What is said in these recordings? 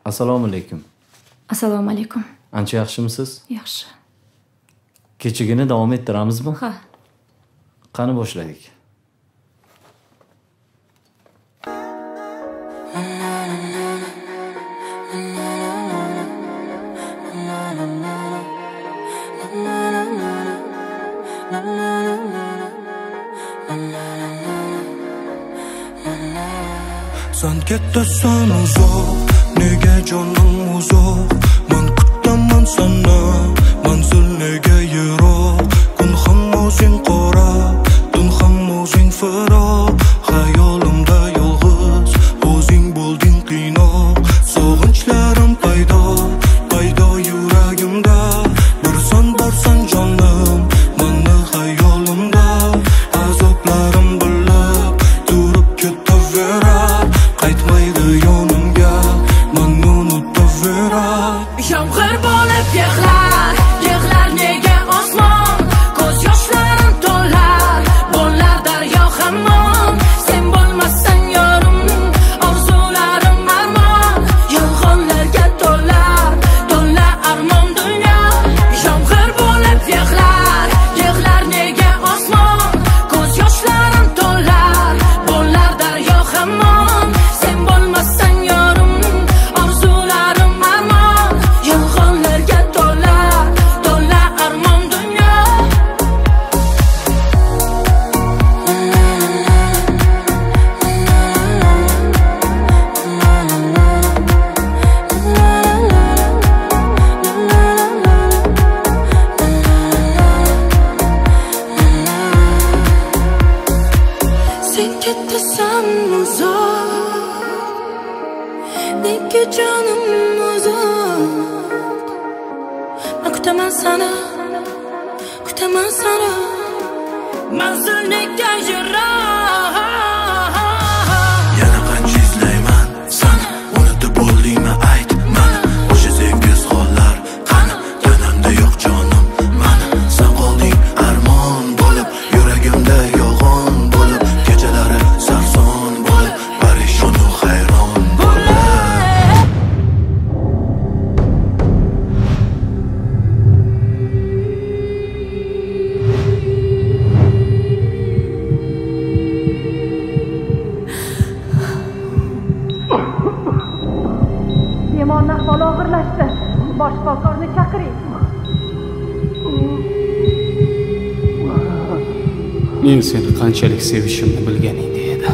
Assalomu alaykum. Assalomu alaykum. Ancha yaxshimisiz? Yaxshi. Kechagini davom ettiramizmi? Ha. Qani boshladik. Sen ketasan uzoq, nega jonim uzoq? Men kutaman sana, manzil nega yiroq? Kun ham o'zing qora, tun ham o'zing firoq. Xayolimda yolg'iz, o'zing bo'lding qiynoq. Sog'inchlarim paydo yuragimda. Borsan jonim, meni xayolimda. Azoblarim bilib, turib ketaverar. Qaytmaydi yonimga, meni unutaverar. Yomg'ir bo'lib yig'lar nega osmon? Ko'z yoshlarim to'lar, bo'lar daryo hammom. Sen bo'lmassan yorim, orzularim armon. Yolg'onlarga to'lar armon dunyo. Yomg'ir bo'lib yig'lar nega osmon? Ko'z yoshlarim to'lar, bo'lar daryo hammom. Sen bo'lmassan yorim, orzularim armon. Yolg'onlarga to'lar armon dunyo. Sen ketasan uzoq, nega jonim uzoq? Men kutaman sana, manzil nega yiroq? Yana qancha izlayman seni, unutib bo'ldingmi ayt mana. O'sha sevgisiz hollar qani, tanamda yo'q jonim mani. Sen qolding armon bo'lib, yuragimda yolg'on bo'lib. Kechalari sarson bo'lib, parishonu hayron bo'lib. Bemorning ahvoli og'irlashdi. Bosh shifokorni chaqiring. Men seni qanchalik sevishimni bilganingda edi.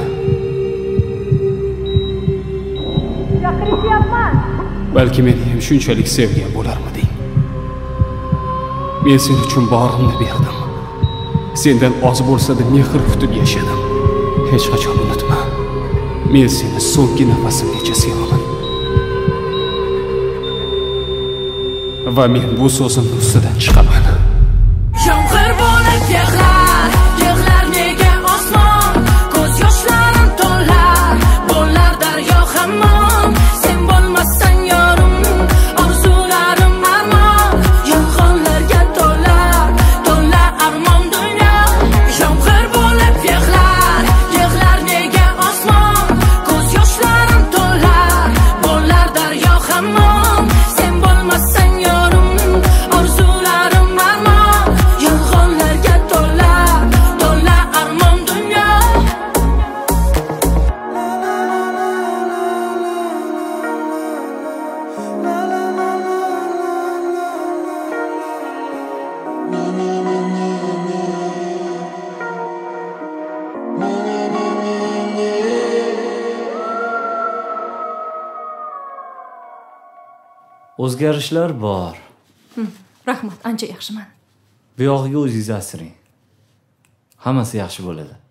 Chaqiryapman. Balki meni ham shunchalik sevgan bo'larmiding? Men sen uchun borimni berdim. Sendan oz bo'lsa-da mehr kutib yashadim. Hech qachon unutma. Men seni so'nggi nafasimgacha sevaman. Va men bu so'zimning ustidan chiqaman. Yomg'ir bo'lib yig'lar nega osmon? Ko'z yoshlarim to'lar, bo'lar daryo hammom. Sen bo'lmassan yorim, orzularim armon. Yolg'onlarga to'lar armon dunyo. Yomg'ir bo'lib yig'lar nega osmon? Ko'z yoshlarim to'lar, bo'lar daryo hammom. Sen bo'lmassan yorim, orzularim armon. Yolg'onlarga to'lar armon dunyo. O'zgarishlar bor. Rahmat, ancha yaxshiman. Bu yog'iga o'zingiz asiring. Hammasi yaxshi bo'ladi.